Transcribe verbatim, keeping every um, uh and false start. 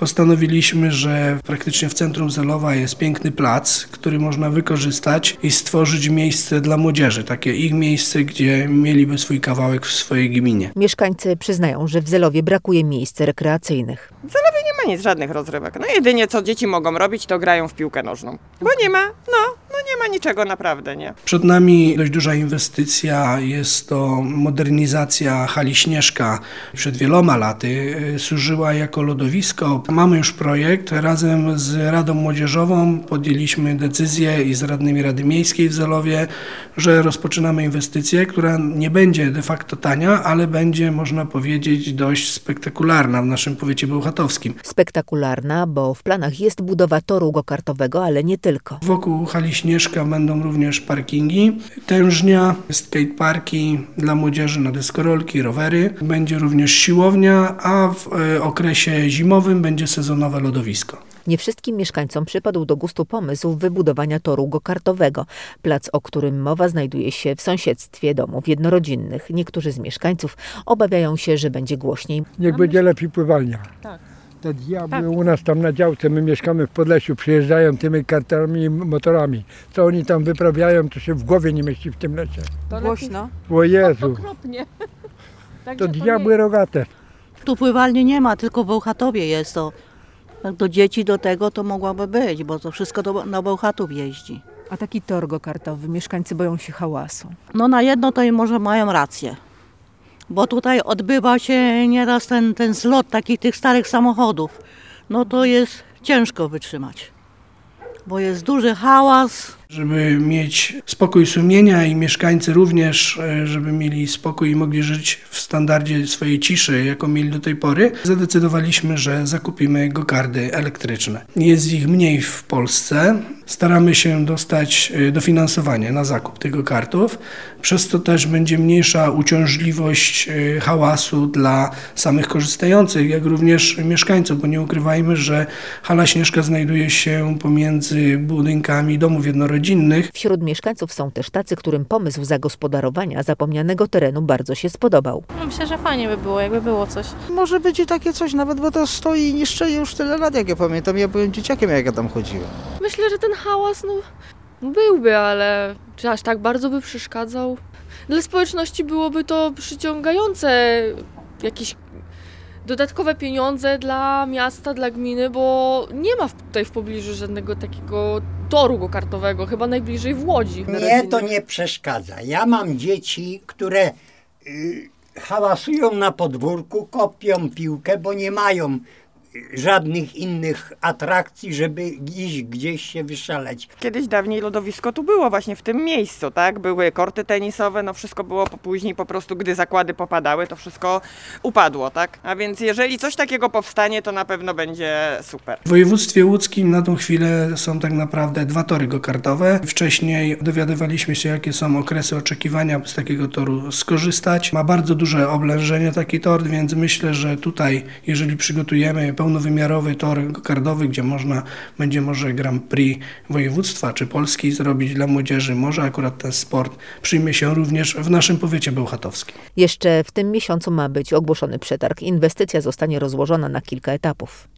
postanowiliśmy, że praktycznie w centrum Zelowa jest piękny plac, który można wykorzystać i stworzyć miejsce dla młodzieży. Takie ich miejsce, gdzie mieliby swój kawałek w swojej gminie. Mieszkańcy przyznają, że w Zelowie brakuje miejsc rekreacyjnych. W Zelowie nie ma nic, żadnych rozrywek. No jedynie co dzieci mogą robić, to grają w piłkę nożną. Bo nie ma, no, no nie ma niczego naprawdę, nie? Przed nami dość duża inwestycja, jest to modernizacja hali Śnieżka. Przed wieloma laty służyła jako lodowisko. Mamy już projekt. Razem z Radą Młodzieżową podjęliśmy decyzję i z radnymi Rady Miejskiej w Zelowie, że rozpoczynamy inwestycję, która nie będzie de facto tania, ale będzie, można powiedzieć, dość spektakularna w naszym powiecie bełchatowskim. Spektakularna, bo w planach jest budowa toru go-kartowego, ale nie tylko. Wokół hali Śnieżka będą również parkingi, tężnia, skateparki dla młodzieży na deskorolki, rowery. Będzie również siłownia, a w okresie zimowym będzie sezonowe lodowisko. Nie wszystkim mieszkańcom przypadł do gustu pomysł wybudowania toru go-kartowego. Plac, o którym mowa, znajduje się w sąsiedztwie domów jednorodzinnych. Niektórzy z mieszkańców obawiają się, że będzie głośniej. Niech będzie lepiej pływalnia. Tak. Te diabły tak. U nas tam na działce, my mieszkamy w Podlesiu, przyjeżdżają tymi kartami i motorami. Co oni tam wyprawiają, to się w głowie nie mieści w tym lesie. To głośno. O Jezu, Okropnie. to diabły rogate. Tu pływalni nie ma, tylko w Bełchatowie jest to. Jak do dzieci do tego to mogłaby być, bo to wszystko do, na Bełchatów jeździ. A taki tor go-kartowy, mieszkańcy boją się hałasu. No na jedno to i może mają rację. Bo tutaj odbywa się nieraz ten, ten zlot takich tych starych samochodów. No to jest ciężko wytrzymać, bo jest duży hałas. Żeby mieć spokój sumienia i mieszkańcy również, żeby mieli spokój i mogli żyć w standardzie swojej ciszy, jaką mieli do tej pory, zadecydowaliśmy, że zakupimy go-kardy elektryczne. Jest ich mniej w Polsce. Staramy się dostać dofinansowanie na zakup tych go-kartów. Przez to też będzie mniejsza uciążliwość hałasu dla samych korzystających, jak również mieszkańców, bo nie ukrywajmy, że hala Śnieżka znajduje się pomiędzy budynkami domów jednorodzinnych. Wśród mieszkańców są też tacy, którym pomysł zagospodarowania zapomnianego terenu bardzo się spodobał. Myślę, że fajnie by było, jakby było coś. Może będzie takie coś, nawet bo to stoi i niszczy już tyle lat, jak ja pamiętam. Ja byłem dzieciakiem, jak ja tam chodziłem. Myślę, że ten hałas, no, byłby, ale czy aż tak bardzo by przeszkadzał? Dla społeczności byłoby to przyciągające jakieś dodatkowe pieniądze dla miasta, dla gminy, bo nie ma tutaj w pobliżu żadnego takiego toru go-kartowego, chyba najbliżej w Łodzi. Mnie to nie przeszkadza. Ja mam dzieci, które y, hałasują na podwórku, kopią piłkę, bo nie mają żadnych innych atrakcji, żeby iść gdzieś się wyszaleć. Kiedyś dawniej lodowisko tu było właśnie w tym miejscu, tak? Były korty tenisowe, no wszystko było później po prostu, gdy zakłady popadały, to wszystko upadło, tak? A więc jeżeli coś takiego powstanie, to na pewno będzie super. W województwie łódzkim na tą chwilę są tak naprawdę dwa tory go-kartowe. Wcześniej dowiadywaliśmy się, jakie są okresy oczekiwania, by z takiego toru skorzystać. Ma bardzo duże oblężenie taki tor, więc myślę, że tutaj, jeżeli przygotujemy pełnowymiarowy tor go-kartowy, gdzie można, będzie może Grand Prix województwa czy Polski zrobić dla młodzieży, może akurat ten sport przyjmie się również w naszym powiecie bełchatowskim. Jeszcze w tym miesiącu ma być ogłoszony przetarg. Inwestycja zostanie rozłożona na kilka etapów.